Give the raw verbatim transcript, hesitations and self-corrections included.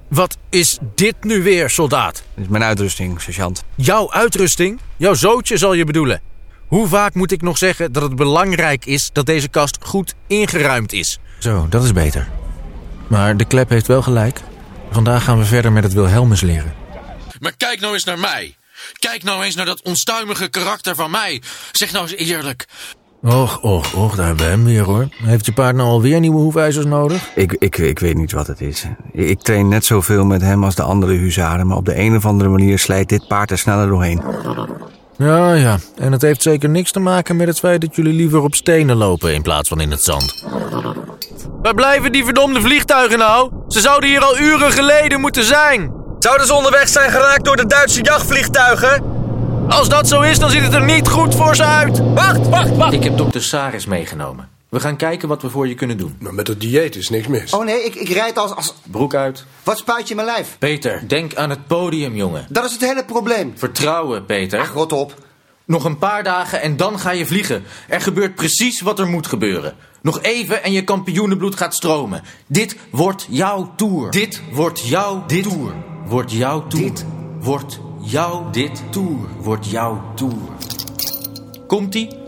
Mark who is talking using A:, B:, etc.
A: Wat is dit nu weer, soldaat?
B: Dit is mijn uitrusting, sergeant.
A: Jouw uitrusting? Jouw zootje zal je bedoelen. Hoe vaak moet ik nog zeggen dat het belangrijk is dat deze kast goed ingeruimd is? Zo, dat is beter. Maar de klep heeft wel gelijk. Vandaag gaan we verder met het Wilhelmus leren.
C: Maar kijk nou eens naar mij. Kijk nou eens naar dat onstuimige karakter van mij. Zeg nou eens eerlijk.
A: Och, och, och, daar hebben we hem weer, hoor. Heeft je paard nou alweer nieuwe hoefijzers nodig?
B: Ik, ik, ik weet niet wat het is. Ik train net zoveel met hem als de andere huzaren, maar op de een of andere manier slijt dit paard er sneller doorheen.
A: Ja, ja. En het heeft zeker niks te maken met het feit dat jullie liever op stenen lopen in plaats van in het zand. Waar blijven die verdomde vliegtuigen nou? Ze zouden hier al uren geleden moeten zijn.
B: Zouden ze onderweg zijn geraakt door de Duitse jachtvliegtuigen?
A: Als dat zo is, dan ziet het er niet goed voor ze uit.
B: Wacht, wacht, wacht.
A: Ik heb dokter Saris meegenomen. We gaan kijken wat we voor je kunnen doen.
D: Maar met het dieet is niks mis.
E: Oh nee, ik, ik rijd als, als...
A: Broek uit.
E: Wat spuit je in mijn lijf?
A: Peter, denk aan het podium, jongen.
E: Dat is het hele probleem.
A: Vertrouwen, Peter.
E: Ach, rot op.
A: Nog een paar dagen en dan ga je vliegen. Er gebeurt precies wat er moet gebeuren. Nog even en je kampioenenbloed gaat stromen. Dit wordt jouw tour. Dit wordt jouw dit tour. Wordt jouw tour. Dit wordt jouw dit tour. Wordt jouw tour. Komt-ie?